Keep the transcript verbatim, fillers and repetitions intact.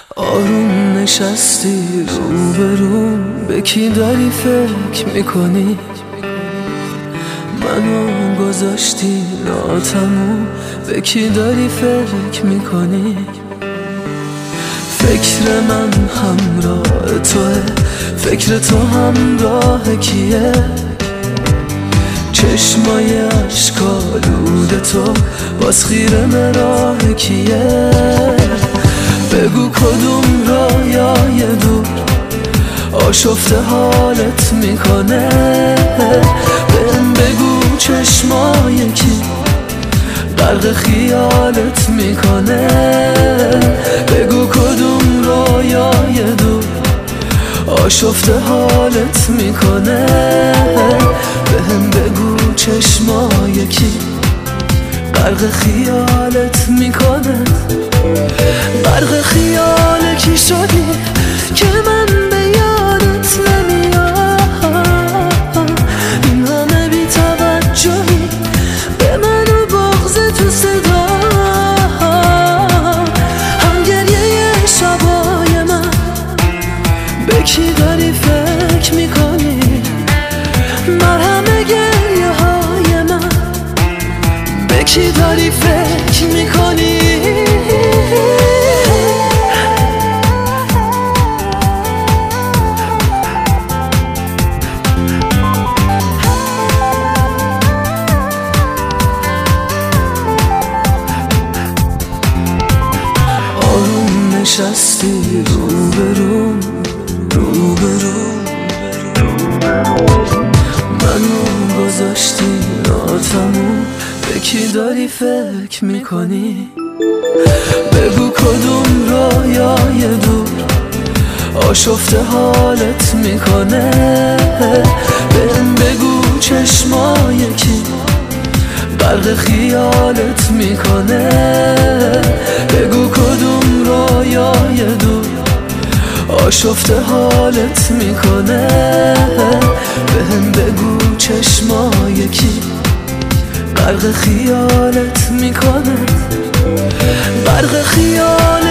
آروم نشستی روبروم، به کی داری فکر میکنی؟ منو گذاشتی ناتموم، به کی داری فکر میکنی؟ فکر من همراه توه، فکر تو همراه کیه؟ چشمای اشکالود تو باز خیره مراه کیه؟ بگو کدوم رایای دور آشفته حالت میکنه؟ بهم بگو چشمای کی غرق خیالت میکنه؟ بگو کدوم رایای دور آشفته حالت میکنه؟ بهم بگو چشمای کی غرق خیالت میکنه؟ غرق خیال کی شدی که من به یادت نمیام؟ این همه بی توجهی به من و بغض تو صدا، هم گریه شبای من به کی داری فکر میکنی؟ مرهم گریه های من به کی داری فکر میکنی؟ نشستی روبروم روبروم منو گذاشتی ناتموم، به کی داری فکر میکنی؟ بگو کدوم رایای دور آشفته حالت میکنه؟ بهم بگو چشمای کی غرق خیالت میکنه؟ بگو کدوم رایای دور آشفته حالت میکنه؟ بهم بگو چشمای کی غرق خیالت میکنه؟ غرق خیالت